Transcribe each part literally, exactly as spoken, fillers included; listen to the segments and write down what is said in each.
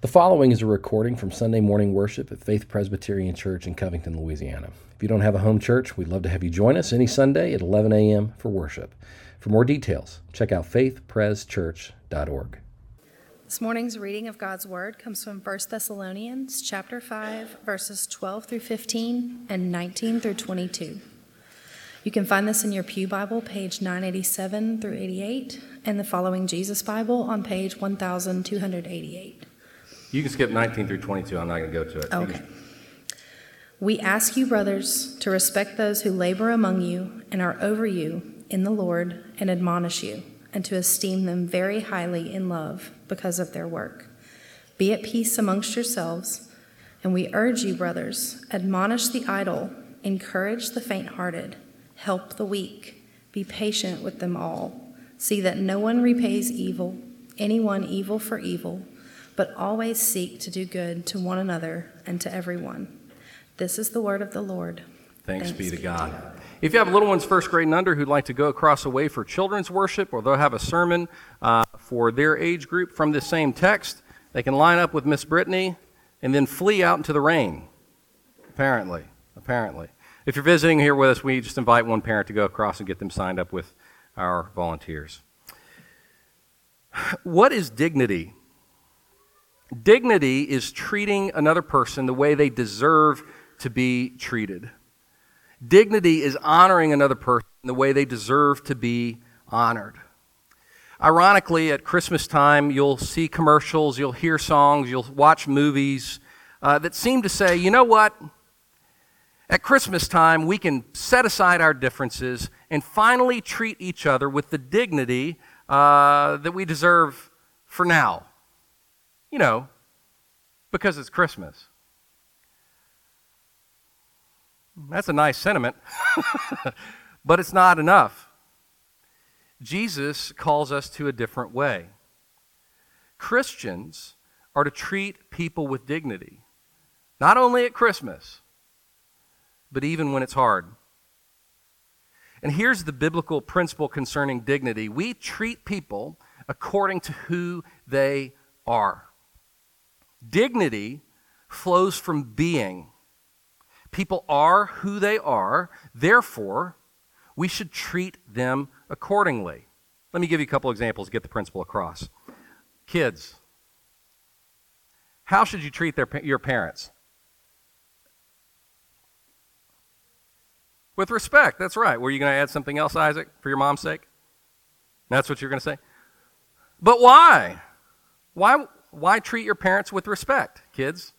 The following is a recording from Sunday morning worship at Faith Presbyterian Church in Covington, Louisiana. If you don't have a home church, we'd love to have you join us any Sunday at eleven a.m. for worship. For more details, check out faith pres church dot org. This morning's reading of God's Word comes from First Thessalonians chapter five, verses twelve through fifteen and nineteen through twenty-two. You can find this in your Pew Bible, page nine eighty-seven through eighty-eight, and the Following Jesus Bible on page one thousand two hundred eighty-eight. You can skip nineteen through twenty-two. I'm not going to go to it. Okay. We ask you, brothers, to respect those who labor among you and are over you in the Lord and admonish you, and to esteem them very highly in love because of their work. Be at peace amongst yourselves, and we urge you, brothers, admonish the idle, encourage the faint-hearted, help the weak, be patient with them all. See that no one repays evil, anyone evil for evil, but always seek to do good to one another and to everyone. This is the word of the Lord. Thanks, Thanks be to God. God. If you have little ones first grade and under who'd like to go across a way for children's worship, or they'll have a sermon uh, for their age group from this same text, they can line up with Miss Brittany and then flee out into the rain. Apparently, apparently. If you're visiting here with us, we just invite one parent to go across and get them signed up with our volunteers. What is dignity? Dignity is treating another person the way they deserve to be treated. Dignity is honoring another person the way they deserve to be honored. Ironically, at Christmas time, you'll see commercials, you'll hear songs, you'll watch movies uh, that seem to say, you know what? At Christmas time, we can set aside our differences and finally treat each other with the dignity uh, that we deserve for now. You know, because it's Christmas. That's a nice sentiment, but it's not enough. Jesus calls us to a different way. Christians are to treat people with dignity, not only at Christmas, but even when it's hard. And here's the biblical principle concerning dignity. We treat people according to who they are. Dignity flows from being. People are who they are, therefore, we should treat them accordingly. Let me give you a couple examples to get the principle across. Kids, how should you treat their, your parents? With respect, that's right. Were you going to add something else, Isaac, for your mom's sake? That's what you're going to say? But why? Why? Why treat your parents with respect, kids?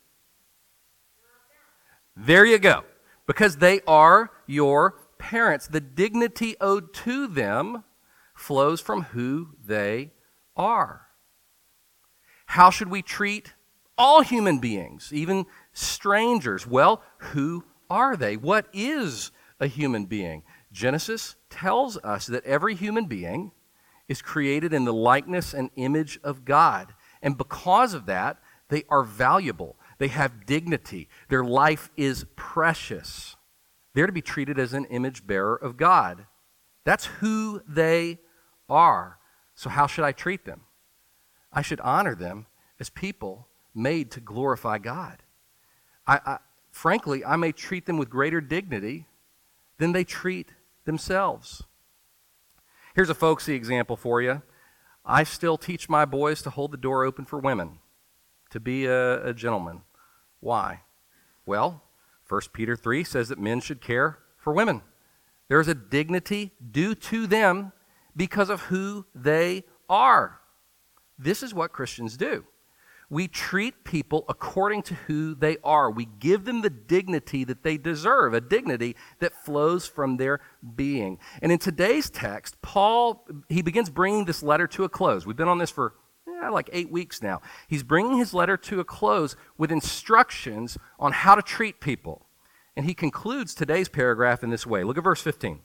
There you go. Because they are your parents. The dignity owed to them flows from who they are. How should we treat all human beings, even strangers? Well, who are they? What is a human being? Genesis tells us that every human being is created in the likeness and image of God. And because of that, they are valuable. They have dignity. Their life is precious. They're to be treated as an image bearer of God. That's who they are. So how should I treat them? I should honor them as people made to glorify God. I, I, frankly, I may treat them with greater dignity than they treat themselves. Here's a folksy example for you. I still teach my boys to hold the door open for women, to be a, a gentleman. Why? Well, First Peter three says that men should care for women. There is a dignity due to them because of who they are. This is what Christians do. We treat people according to who they are. We give them the dignity that they deserve, a dignity that flows from their being. And in today's text, Paul, he begins bringing this letter to a close. We've been on this for yeah, like eight weeks now. He's bringing his letter to a close with instructions on how to treat people. And he concludes today's paragraph in this way. Look at verse fifteen.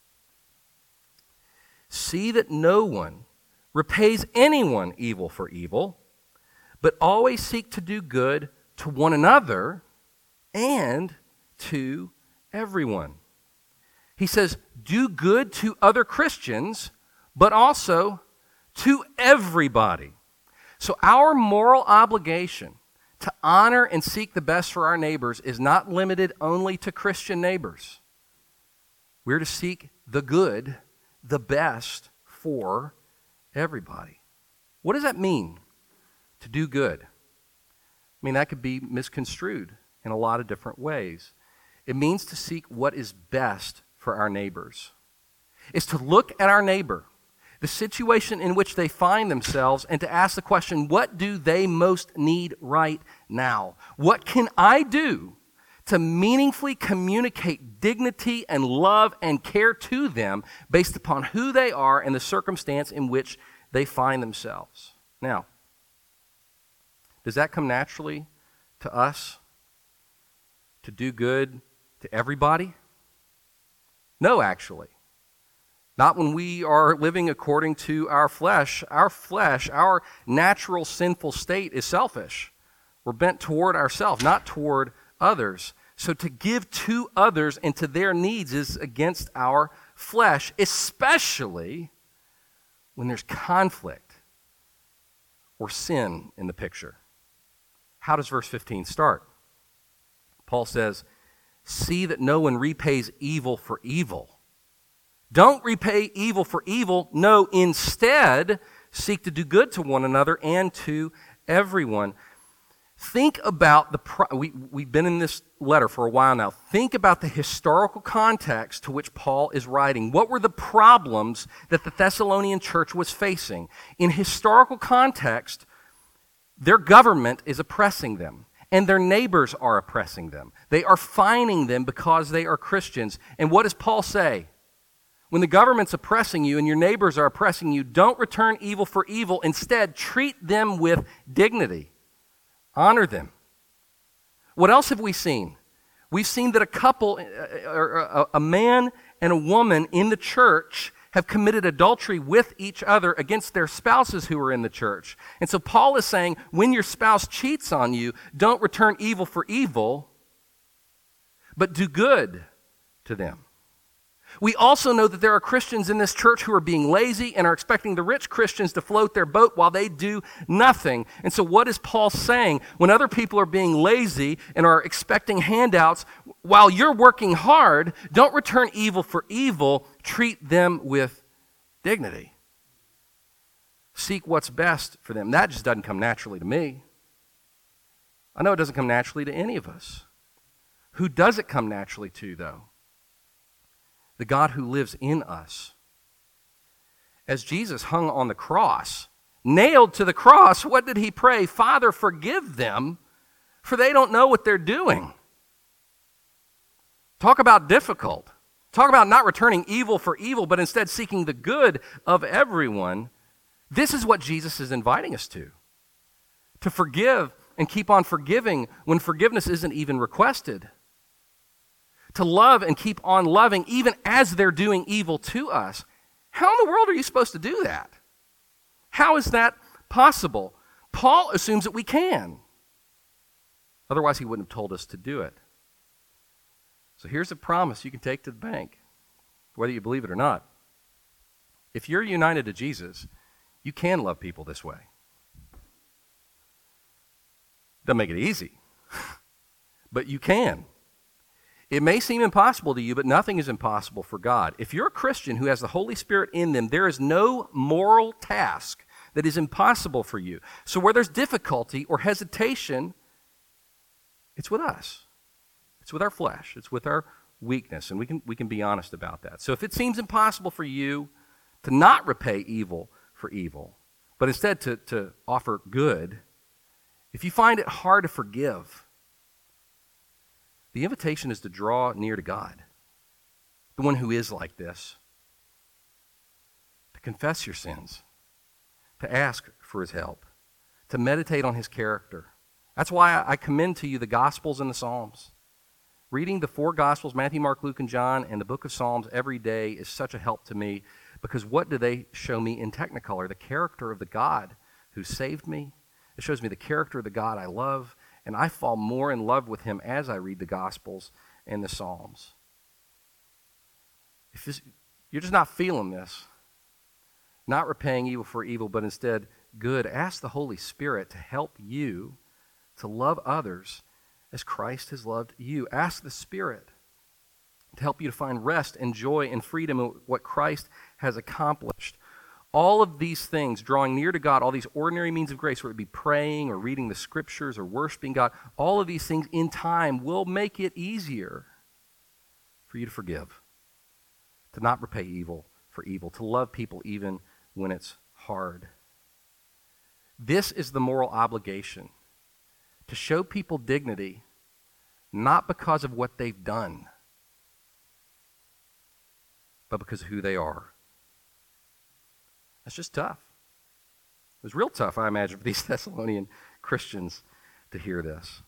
See that no one repays anyone evil for evil, but always seek to do good to one another and to everyone. He says, do good to other Christians, but also to everybody. So our moral obligation to honor and seek the best for our neighbors is not limited only to Christian neighbors. We're to seek the good, the best for everybody. What does that mean, to do good? I mean, that could be misconstrued in a lot of different ways. It means to seek what is best for our neighbors. It's to look at our neighbor, the situation in which they find themselves, and to ask the question, what do they most need right now? What can I do to meaningfully communicate dignity and love and care to them based upon who they are and the circumstance in which they find themselves? Now, does that come naturally to us, to do good to everybody? No, actually. Not when we are living according to our flesh. Our flesh, our natural sinful state is selfish. We're bent toward ourselves, not toward others. So to give to others and to their needs is against our flesh, especially when there's conflict or sin in the picture. How does verse fifteen start? Paul says, "See that no one repays evil for evil." Don't repay evil for evil. No, instead, seek to do good to one another and to everyone. Think about the, pro- we, we've been in this letter for a while now. Think about the historical context to which Paul is writing. What were the problems that the Thessalonian church was facing? In historical context, their government is oppressing them, and their neighbors are oppressing them. They are fining them because they are Christians. And what does Paul say? When the government's oppressing you and your neighbors are oppressing you, don't return evil for evil. Instead, treat them with dignity. Honor them. What else have we seen? We've seen that a couple, or a man and a woman in the church have committed adultery with each other against their spouses who are in the church. And so Paul is saying, when your spouse cheats on you, don't return evil for evil, but do good to them. We also know that there are Christians in this church who are being lazy and are expecting the rich Christians to float their boat while they do nothing. And so what is Paul saying? When other people are being lazy and are expecting handouts, while you're working hard, don't return evil for evil. Treat them with dignity. Seek what's best for them. That just doesn't come naturally to me. I know it doesn't come naturally to any of us. Who does it come naturally to, though? The God who lives in us. As Jesus hung on the cross, nailed to the cross, what did he pray? Father, forgive them, for they don't know what they're doing. Talk about difficult. Talk about not returning evil for evil, but instead seeking the good of everyone. This is what Jesus is inviting us to. To forgive and keep on forgiving when forgiveness isn't even requested. To love and keep on loving even as they're doing evil to us. How in the world are you supposed to do that? How is that possible? Paul assumes that we can. Otherwise, he wouldn't have told us to do it. So here's a promise you can take to the bank, whether you believe it or not. If you're united to Jesus, you can love people this way. Doesn't make it easy, but you can. It may seem impossible to you, but nothing is impossible for God. If you're a Christian who has the Holy Spirit in them, there is no moral task that is impossible for you. So where there's difficulty or hesitation, it's with us. It's with our flesh. It's with our weakness, and we can, we can be honest about that. So if it seems impossible for you to not repay evil for evil, but instead to, to offer good, if you find it hard to forgive, the invitation is to draw near to God, the one who is like this, to confess your sins, to ask for his help, to meditate on his character. That's why I commend to you the Gospels and the Psalms. Reading the four Gospels, Matthew, Mark, Luke, and John, and the book of Psalms every day is such a help to me, because what do they show me in Technicolor? The character of the God who saved me. It shows me the character of the God I love. And I fall more in love with him as I read the Gospels and the Psalms. If this, you're just not feeling this, not repaying evil for evil, but instead good. Ask the Holy Spirit to help you to love others as Christ has loved you. Ask the Spirit to help you to find rest and joy and freedom in what Christ has accomplished. All of these things, drawing near to God, all these ordinary means of grace, whether it be praying or reading the Scriptures or worshiping God, all of these things in time will make it easier for you to forgive, to not repay evil for evil, to love people even when it's hard. This is the moral obligation, to show people dignity, not because of what they've done, but because of who they are. That's just tough. It was real tough, I imagine, for these Thessalonian Christians to hear this.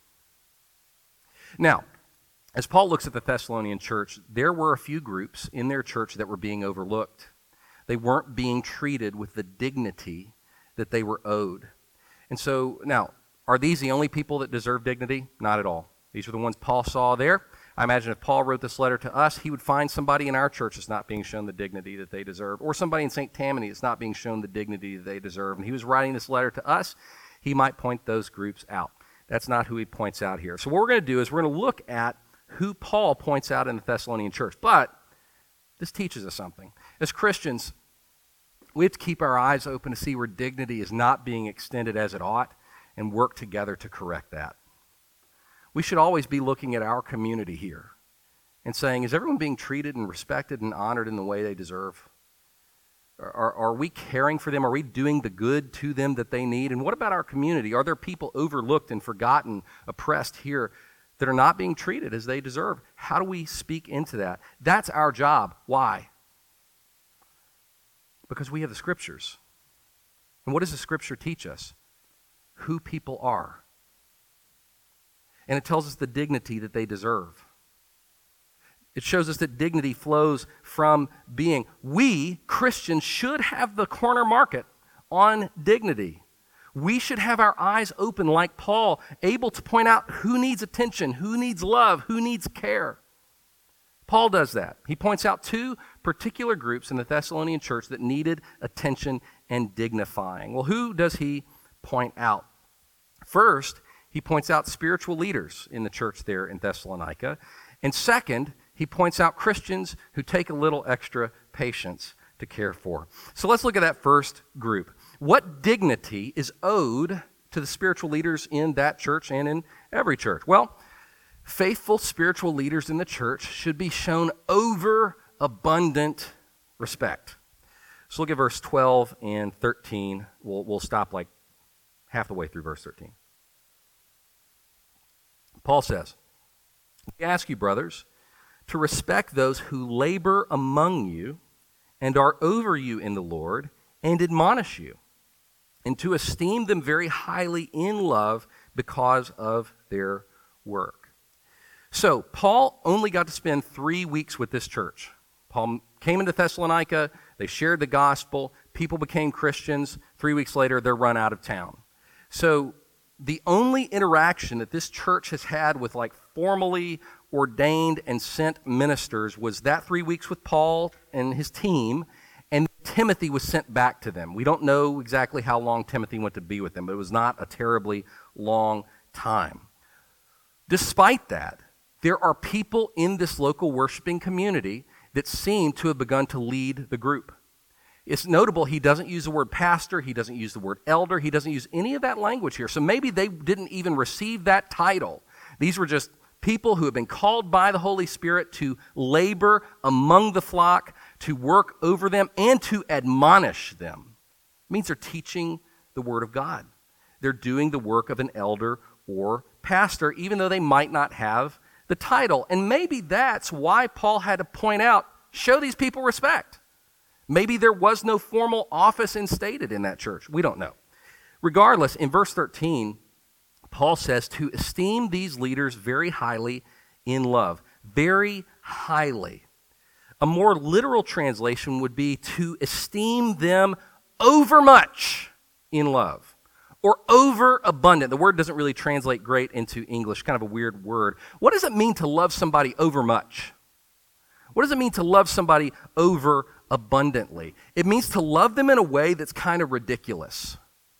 Now, as Paul looks at the Thessalonian church, there were a few groups in their church that were being overlooked. They weren't being treated with the dignity that they were owed. And so, now, are these the only people that deserve dignity? Not at all. These are the ones Paul saw there. I imagine if Paul wrote this letter to us, he would find somebody in our church that's not being shown the dignity that they deserve, or somebody in Saint Tammany that's not being shown the dignity that they deserve. And he was writing this letter to us, he might point those groups out. That's not who he points out here. So what we're going to do is we're going to look at who Paul points out in the Thessalonian church. But this teaches us something. As Christians, we have to keep our eyes open to see where dignity is not being extended as it ought and work together to correct that. We should always be looking at our community here and saying, is everyone being treated and respected and honored in the way they deserve? Are, are we caring for them? Are we doing the good to them that they need? And what about our community? Are there people overlooked and forgotten, oppressed here that are not being treated as they deserve? How do we speak into that? That's our job. Why? Because we have the Scriptures. And what does the Scripture teach us? Who people are. And it tells us the dignity that they deserve. It shows us that dignity flows from being. We, Christians, should have the corner market on dignity. We should have our eyes open like Paul, able to point out who needs attention, who needs love, who needs care. Paul does that. He points out two particular groups in the Thessalonian church that needed attention and dignifying. Well, who does he point out? First, he points out spiritual leaders in the church there in Thessalonica. And second, he points out Christians who take a little extra patience to care for. So let's look at that first group. What dignity is owed to the spiritual leaders in that church and in every church? Well, faithful spiritual leaders in the church should be shown overabundant respect. So look at verse twelve and thirteen. We'll, we'll stop like half the way through verse thirteen. Paul says, "We ask you, brothers, to respect those who labor among you and are over you in the Lord and admonish you, and to esteem them very highly in love because of their work." So, Paul only got to spend three weeks with this church. Paul came into Thessalonica, they shared the gospel, people became Christians. Three weeks later, they're run out of town. So, the only interaction that this church has had with like formally ordained and sent ministers was that three weeks with Paul and his team, and Timothy was sent back to them. We don't know exactly how long Timothy went to be with them, but it was not a terribly long time. Despite that, there are people in this local worshiping community that seem to have begun to lead the group. It's notable he doesn't use the word pastor, he doesn't use the word elder, he doesn't use any of that language here. So maybe they didn't even receive that title. These were just people who have been called by the Holy Spirit to labor among the flock, to work over them, and to admonish them. It means they're teaching the Word of God. They're doing the work of an elder or pastor, even though they might not have the title. And maybe that's why Paul had to point out, show these people respect. Maybe there was no formal office instated in that church. We don't know. Regardless, in verse thirteen, Paul says to esteem these leaders very highly in love. Very highly. A more literal translation would be to esteem them overmuch in love. Or overabundant. The word doesn't really translate great into English, kind of a weird word. What does it mean to love somebody overmuch? What does it mean to love somebody overabundantly? It means to love them in a way that's kind of ridiculous.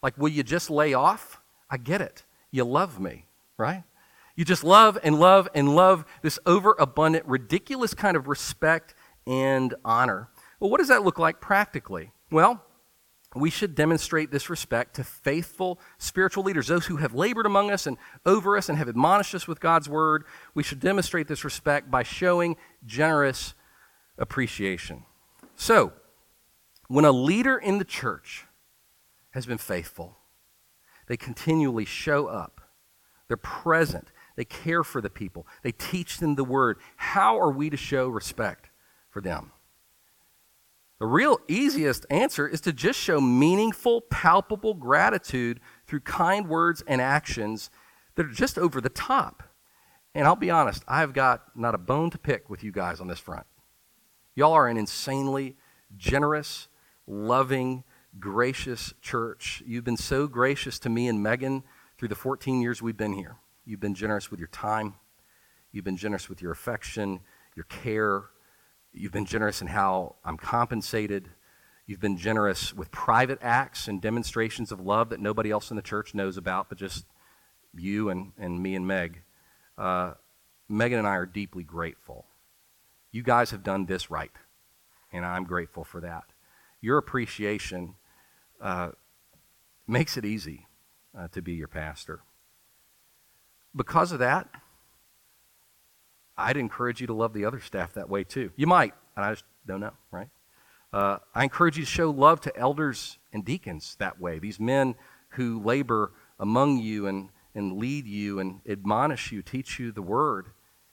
Like, will you just lay off? I get it. You love me, right? You just love and love and love this overabundant, ridiculous kind of respect and honor. Well, what does that look like practically? Well, we should demonstrate this respect to faithful spiritual leaders, those who have labored among us and over us and have admonished us with God's word. We should demonstrate this respect by showing generous appreciation. So, when a leader in the church has been faithful, they continually show up, they're present, they care for the people, they teach them the word. How are we to show respect for them? The real easiest answer is to just show meaningful, palpable gratitude through kind words and actions that are just over the top. And I'll be honest, I've got not a bone to pick with you guys on this front. Y'all are an insanely generous, loving, gracious church. You've been so gracious to me and Megan through the fourteen years we've been here. You've been generous with your time. You've been generous with your affection, your care. You've been generous in how I'm compensated. You've been generous with private acts and demonstrations of love that nobody else in the church knows about, but just you and, and me and Meg. Uh, Megan and I are deeply grateful. You guys have done this right, and I'm grateful for that. Your appreciation uh, makes it easy uh, to be your pastor. Because of that, I'd encourage you to love the other staff that way too. You might, and I just don't know, right? Uh, I encourage you to show love to elders and deacons that way, these men who labor among you and, and lead you and admonish you, teach you the word.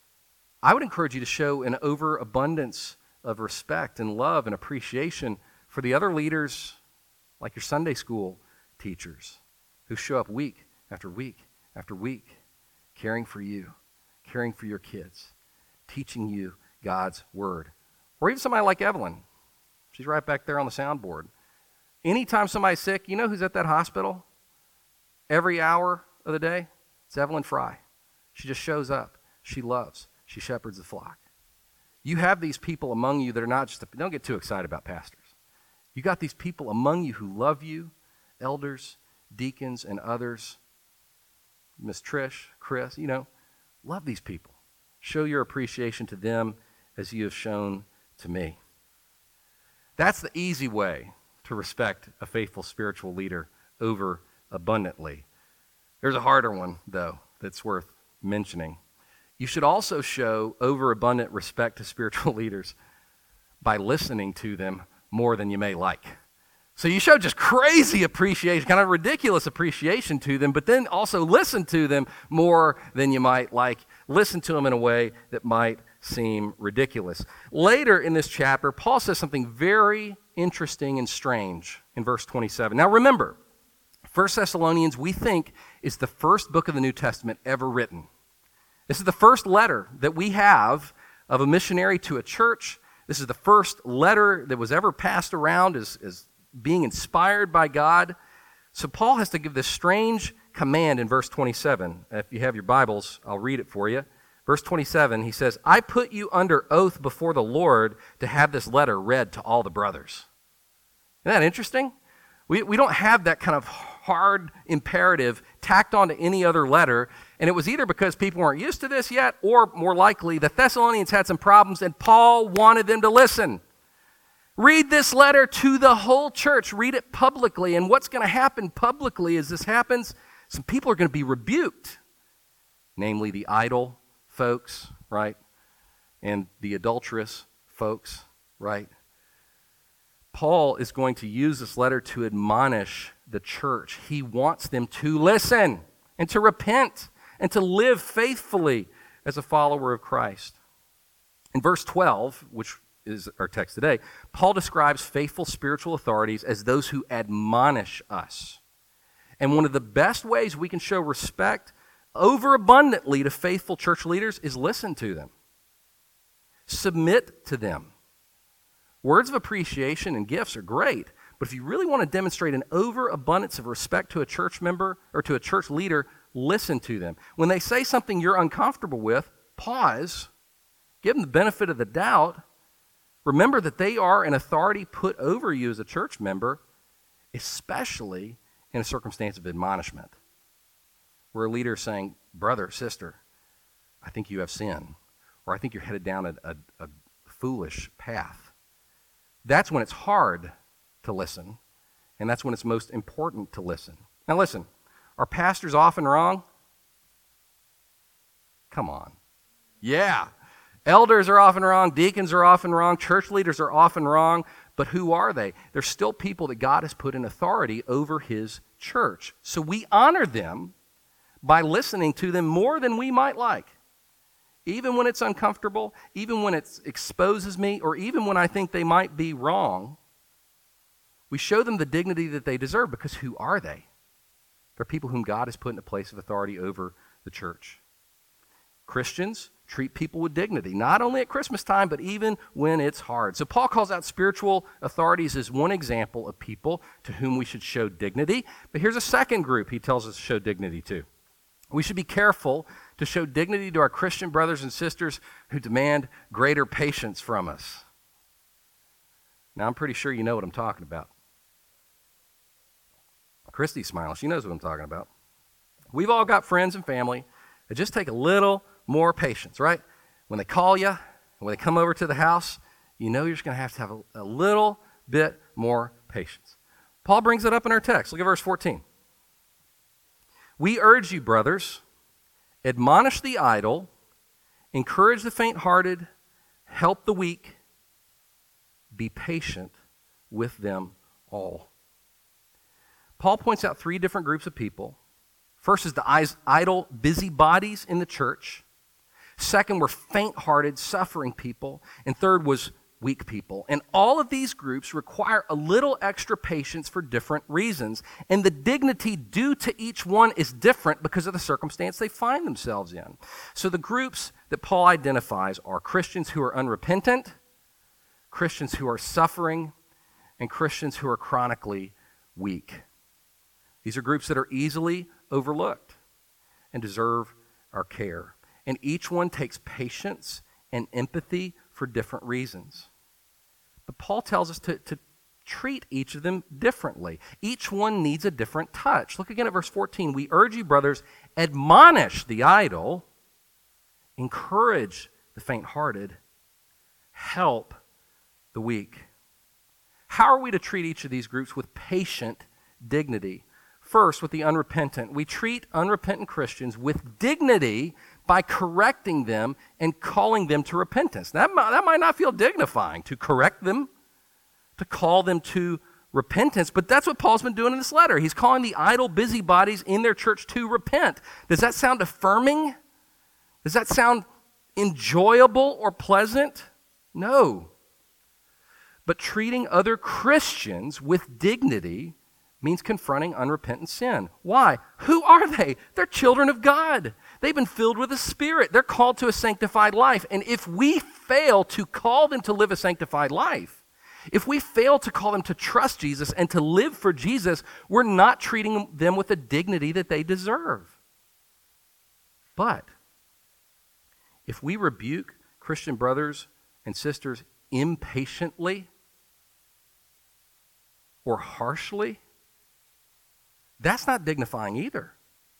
I would encourage you to show an overabundance of respect and love and appreciation for the other leaders, like your Sunday school teachers, who show up week after week after week, caring for you, caring for your kids, teaching you God's word. Or even somebody like Evelyn. She's right back there on the soundboard. Anytime somebody's sick, you know who's at that hospital? Every hour of the day? It's Evelyn Fry. She just shows up. She loves. She shepherds the flock. You have these people among you that are not just, don't get too excited about pastors. You got these people among you who love you, elders, deacons, and others. Miss Trish, Chris, you know, love these people. Show your appreciation to them as you have shown to me. That's the easy way to respect a faithful spiritual leader over abundantly. There's a harder one, though, that's worth mentioning. You should also show overabundant respect to spiritual leaders by listening to them more than you may like. So you show just crazy appreciation, kind of ridiculous appreciation to them, but then also listen to them more than you might like. Listen to them in a way that might seem ridiculous. Later in this chapter, Paul says something very interesting and strange in verse twenty-seven. Now remember, First Thessalonians, we think, is the first book of the New Testament ever written. This is the first letter that we have of a missionary to a church. This is the first letter that was ever passed around as, as being inspired by God. So Paul has to give this strange command in verse twenty-seven. If you have your Bibles, I'll read it for you. Verse twenty-seven, he says, I put you under oath before the Lord to have this letter read to all the brothers. Isn't that interesting? We, we don't have that kind of hard imperative tacked onto any other letter. And it was either because people weren't used to this yet, or more likely, the Thessalonians had some problems and Paul wanted them to listen. Read this letter to the whole church. Read it publicly. And what's going to happen publicly as this happens, some people are going to be rebuked. Namely, the idle folks, right? And the adulterous folks, right? Paul is going to use this letter to admonish the church. He wants them to listen and to repent and to live faithfully as a follower of Christ. In verse twelve, which is our text today, Paul describes faithful spiritual authorities as those who admonish us. And one of the best ways we can show respect overabundantly to faithful church leaders is listen to them. Submit to them. Words of appreciation and gifts are great, but if you really want to demonstrate an overabundance of respect to a church member or to a church leader, listen to them. When they say something you're uncomfortable with, pause, give them the benefit of the doubt. Remember that they are an authority put over you as a church member, especially in in a circumstance of admonishment, where a leader is saying, brother, sister, I think you have sin, or I think you're headed down a, a, a foolish path. That's when it's hard to listen, and that's when it's most important to listen. Now listen, are pastors often wrong? Come on. Yeah. Elders are often wrong, deacons are often wrong, church leaders are often wrong, but who are they? They're still people that God has put in authority over his church. So we honor them by listening to them more than we might like. Even when it's uncomfortable, even when it exposes me, or even when I think they might be wrong, we show them the dignity that they deserve, because who are they? They're people whom God has put in a place of authority over the church. Christians treat people with dignity, not only at Christmas time, but even when it's hard. So Paul calls out spiritual authorities as one example of people to whom we should show dignity. But here's a second group he tells us to show dignity to. We should be careful to show dignity to our Christian brothers and sisters who demand greater patience from us. Now, I'm pretty sure you know what I'm talking about. Christy's smiling. She knows what I'm talking about. We've all got friends and family that just take a little more patience, right? When they call you, when they come over to the house, you know you're just going to have to have a, a little bit more patience. Paul brings it up in our text. Look at verse fourteen. We urge you, brothers, admonish the idle, encourage the faint-hearted, help the weak, be patient with them all. Paul points out three different groups of people. First is the idle busybodies in the church. Second were faint-hearted, suffering people. And third was weak people. And all of these groups require a little extra patience for different reasons. And the dignity due to each one is different because of the circumstance they find themselves in. So the groups that Paul identifies are Christians who are unrepentant, Christians who are suffering, and Christians who are chronically weak. These are groups that are easily overlooked and deserve our care. And each one takes patience and empathy for different reasons. But Paul tells us to, to treat each of them differently. Each one needs a different touch. Look again at verse fourteen. We urge you, brothers, admonish the idle, encourage the faint-hearted, help the weak. How are we to treat each of these groups with patient dignity? First, with the unrepentant. We treat unrepentant Christians with dignity by correcting them and calling them to repentance. That might, that might not feel dignifying to correct them, to call them to repentance, but that's what Paul's been doing in this letter. He's calling the idle busybodies in their church to repent. Does that sound affirming? Does that sound enjoyable or pleasant? No. But treating other Christians with dignity means confronting unrepentant sin. Why? Who are they? They're children of God. They've been filled with the Spirit. They're called to a sanctified life. And if we fail to call them to live a sanctified life, if we fail to call them to trust Jesus and to live for Jesus, we're not treating them with the dignity that they deserve. But if we rebuke Christian brothers and sisters impatiently or harshly, that's not dignifying either.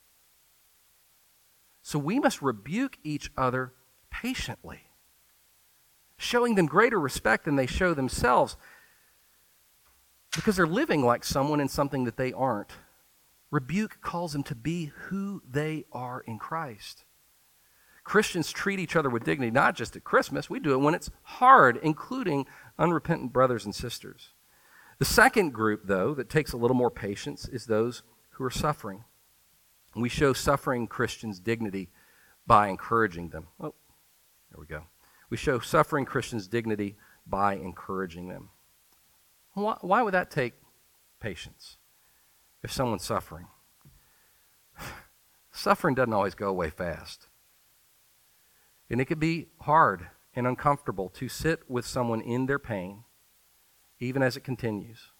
So we must rebuke each other patiently, showing them greater respect than they show themselves, because they're living like someone in something that they aren't. Rebuke calls them to be who they are in Christ. Christians treat each other with dignity, not just at Christmas. We do it when it's hard, including unrepentant brothers and sisters. The second group, though, that takes a little more patience is those who are suffering. We show suffering Christians dignity by encouraging them. Oh, there we go. We show suffering Christians dignity by encouraging them. Why, why would that take patience if someone's suffering? Suffering doesn't always go away fast. And it can be hard and uncomfortable to sit with someone in their pain, even as it continues.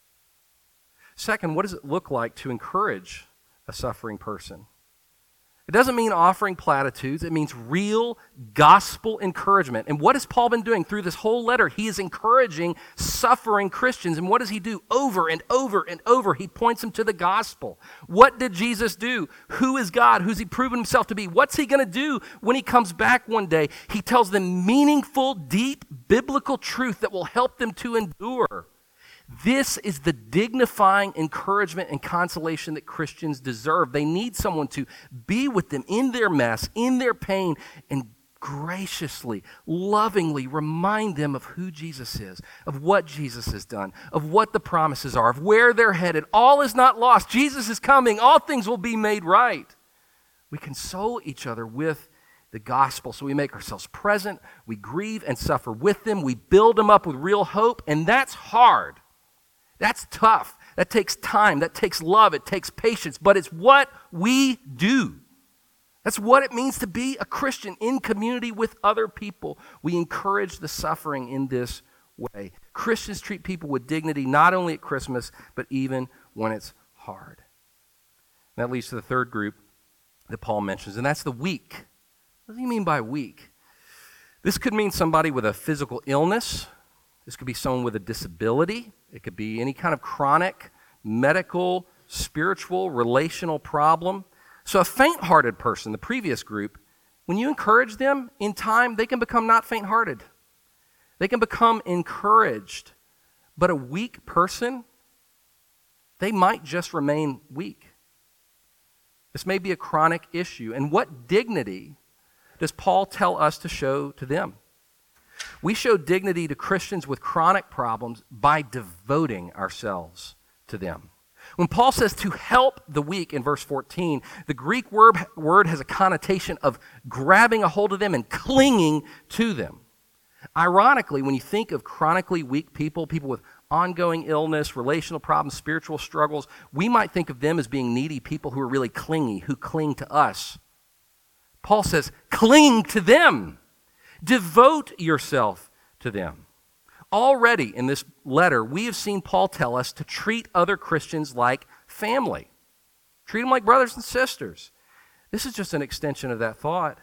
Second, what does it look like to encourage a suffering person? It doesn't mean offering platitudes. It means real gospel encouragement. And what has Paul been doing through this whole letter? He is encouraging suffering Christians. And what does he do? Over and over and over, he points them to the gospel. What did Jesus do? Who is God? Who's he proven himself to be? What's he going to do when he comes back one day? He tells them meaningful, deep, biblical truth that will help them to endure. This is the dignifying encouragement and consolation that Christians deserve. They need someone to be with them in their mess, in their pain, and graciously, lovingly remind them of who Jesus is, of what Jesus has done, of what the promises are, of where they're headed. All is not lost. Jesus is coming. All things will be made right. We console each other with the gospel, so we make ourselves present. We grieve and suffer with them. We build them up with real hope, and that's hard. That's tough. That takes time. That takes love. It takes patience. But it's what we do. That's what it means to be a Christian in community with other people. We encourage the suffering in this way. Christians treat people with dignity not only at Christmas, but even when it's hard. And that leads to the third group that Paul mentions, and that's the weak. What does he mean by weak? This could mean somebody with a physical illness. This could be someone with a disability. It could be any kind of chronic, medical, spiritual, relational problem. So a faint-hearted person, the previous group, when you encourage them in time, they can become not faint-hearted. They can become encouraged. But a weak person, they might just remain weak. This may be a chronic issue. And what dignity does Paul tell us to show to them? We show dignity to Christians with chronic problems by devoting ourselves to them. When Paul says to help the weak in verse fourteen, the Greek word, word has a connotation of grabbing a hold of them and clinging to them. Ironically, when you think of chronically weak people, people with ongoing illness, relational problems, spiritual struggles, we might think of them as being needy people who are really clingy, who cling to us. Paul says, cling to them. Devote yourself to them. Already in this letter, we have seen Paul tell us to treat other Christians like family. Treat them like brothers and sisters. This is just an extension of that thought.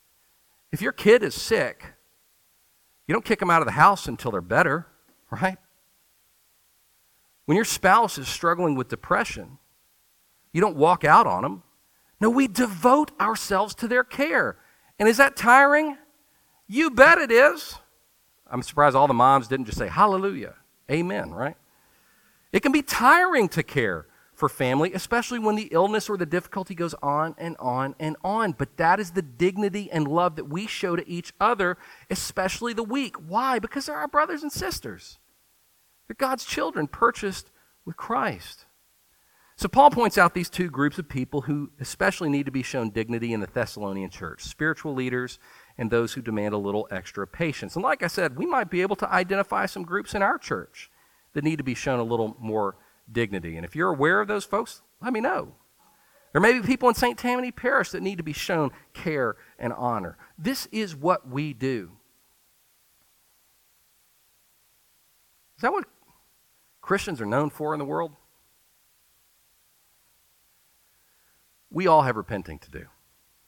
If your kid is sick, you don't kick them out of the house until they're better, right? When your spouse is struggling with depression, you don't walk out on them. No, we devote ourselves to their care. And is that tiring? You bet it is. I'm surprised all the moms didn't just say, hallelujah, amen, right? It can be tiring to care for family, especially when the illness or the difficulty goes on and on and on. But that is the dignity and love that we show to each other, especially the weak. Why? Because they're our brothers and sisters. They're God's children purchased with Christ. So Paul points out these two groups of people who especially need to be shown dignity in the Thessalonian church, spiritual leaders and those who demand a little extra patience. And like I said, we might be able to identify some groups in our church that need to be shown a little more dignity. And if you're aware of those folks, let me know. There may be people in Saint Tammany Parish that need to be shown care and honor. This is what we do. Is that what Christians are known for in the world? We all have repenting to do.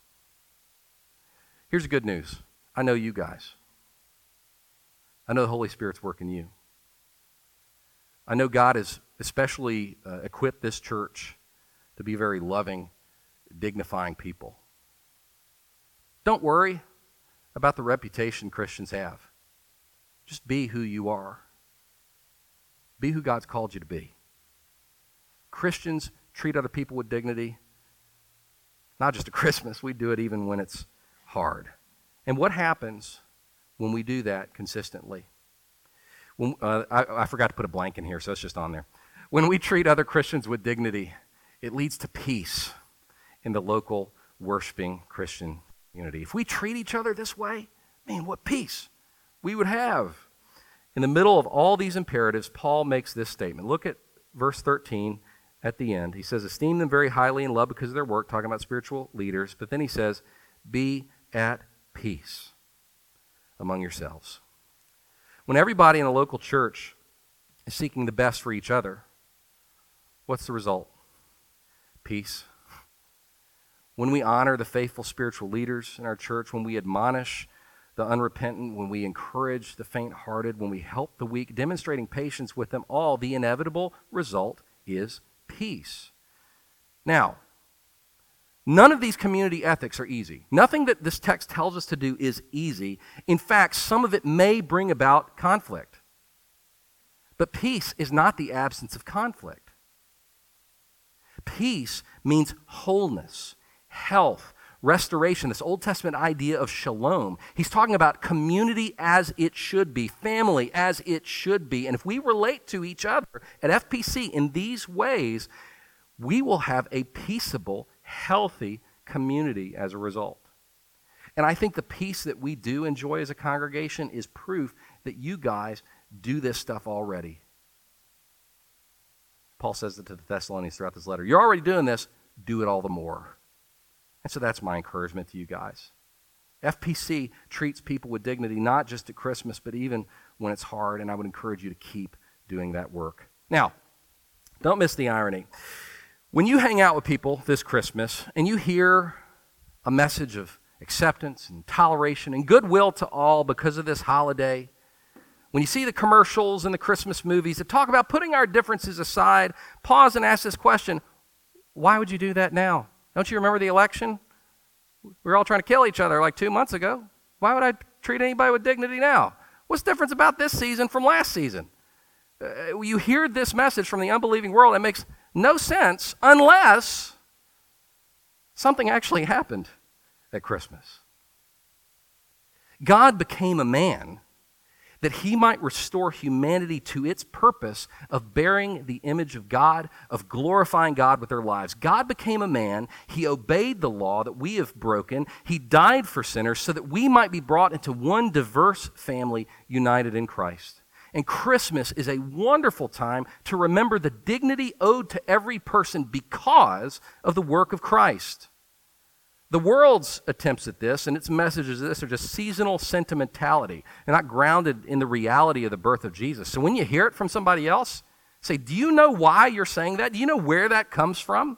Here's the good news. I know you guys. I know the Holy Spirit's working you. I know God has especially uh, equipped this church to be very loving, dignifying people. Don't worry about the reputation Christians have. Just be who you are. Be who God's called you to be. Christians treat other people with dignity. Not just at Christmas, we do it even when it's hard. And what happens when we do that consistently? When, uh, I, I forgot to put a blank in here, so it's just on there. When we treat other Christians with dignity, it leads to peace in the local worshiping Christian community. If we treat each other this way, man, what peace we would have. In the middle of all these imperatives, Paul makes this statement. Look at verse thirteen. At the end, he says, esteem them very highly in love because of their work, talking about spiritual leaders. But then he says, be at peace among yourselves. When everybody in a local church is seeking the best for each other, what's the result? Peace. when we honor the faithful spiritual leaders in our church, when we admonish the unrepentant, when we encourage the faint-hearted, when we help the weak, demonstrating patience with them all, the inevitable result is peace. Now, none of these community ethics are easy. Nothing that this text tells us to do is easy. In fact, some of it may bring about conflict. But peace is not the absence of conflict. Peace means wholeness, health, restoration, this Old Testament idea of shalom. He's talking about community as it should be, family as it should be. And if we relate to each other at F P C in these ways, we will have a peaceable, healthy community as a result. And I think the peace that we do enjoy as a congregation is proof that you guys do this stuff already. Paul says it to the Thessalonians throughout this letter. You're already doing this, do it all the more. And so that's my encouragement to you guys. F P C treats people with dignity, not just at Christmas, but even when it's hard, and I would encourage you to keep doing that work. Now, don't miss the irony. When you hang out with people this Christmas and you hear a message of acceptance and toleration and goodwill to all because of this holiday, when you see the commercials and the Christmas movies that talk about putting our differences aside, pause and ask this question, why would you do that now? Don't you remember the election? We were all trying to kill each other like two months ago. Why would I treat anybody with dignity now? What's the difference about this season from last season? Uh, you hear this message from the unbelieving world. It makes no sense unless something actually happened at Christmas. God became a man that he might restore humanity to its purpose of bearing the image of God, of glorifying God with their lives. God became a man. He obeyed the law that we have broken. He died for sinners so that we might be brought into one diverse family united in Christ. And Christmas is a wonderful time to remember the dignity owed to every person because of the work of Christ. The world's attempts at this and its messages of this are just seasonal sentimentality. They're not grounded in the reality of the birth of Jesus. So when you hear it from somebody else, say, do you know why you're saying that? Do you know where that comes from?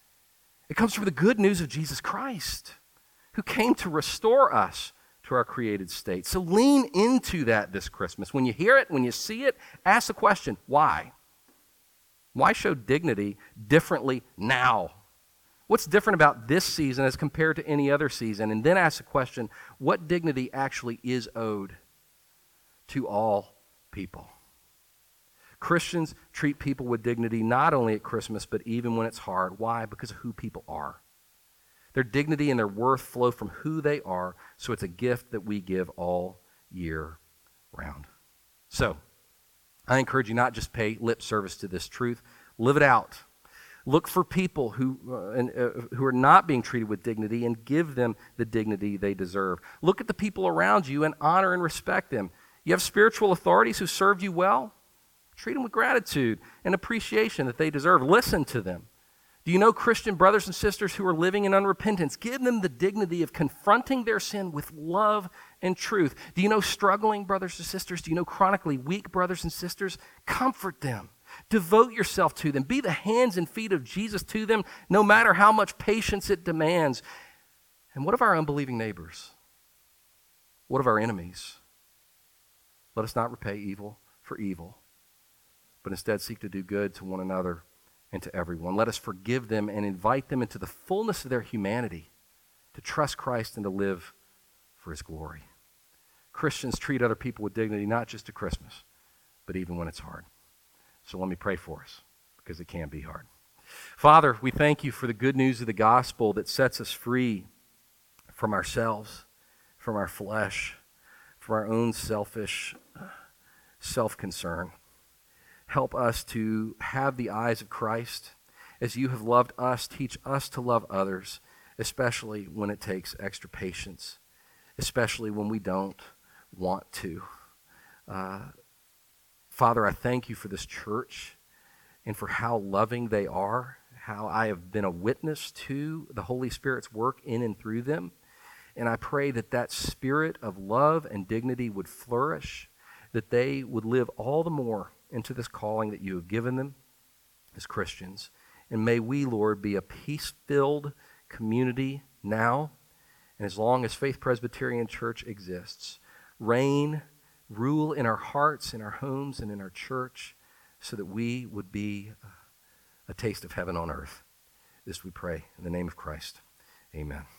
It comes from the good news of Jesus Christ, who came to restore us to our created state. So lean into that this Christmas. When you hear it, when you see it, ask the question, why? Why show dignity differently now? What's different about this season as compared to any other season? And then ask the question, what dignity actually is owed to all people? Christians treat people with dignity not only at Christmas, but even when it's hard. Why? Because of who people are. Their dignity and their worth flow from who they are, so it's a gift that we give all year round. So, I encourage you not just pay lip service to this truth, live it out. Look for people who, uh, and, uh, who are not being treated with dignity and give them the dignity they deserve. Look at the people around you and honor and respect them. You have spiritual authorities who served you well. Treat them with gratitude and appreciation that they deserve. Listen to them. Do you know Christian brothers and sisters who are living in unrepentance? Give them the dignity of confronting their sin with love and truth. Do you know struggling brothers and sisters? Do you know chronically weak brothers and sisters? Comfort them. Devote yourself to them. Be the hands and feet of Jesus to them, no matter how much patience it demands. And what of our unbelieving neighbors? What of our enemies? Let us not repay evil for evil, but instead seek to do good to one another and to everyone. Let us forgive them and invite them into the fullness of their humanity, to trust Christ and to live for his glory. Christians treat other people with dignity, not just at Christmas, but even when it's hard. So let me pray for us, because it can be hard. Father, we thank you for the good news of the gospel that sets us free from ourselves, from our flesh, from our own selfish self-concern. Help us to have the eyes of Christ. As you have loved us, teach us to love others, especially when it takes extra patience, especially when we don't want to. Uh, Father, I thank you for this church and for how loving they are, how I have been a witness to the Holy Spirit's work in and through them. And I pray that that spirit of love and dignity would flourish, that they would live all the more into this calling that you have given them as Christians. And may we, Lord, be a peace-filled community now, and as long as Faith Presbyterian Church exists. Reign, rule in our hearts, in our homes, and in our church, so that we would be a taste of heaven on earth. This we pray in the name of Christ. Amen.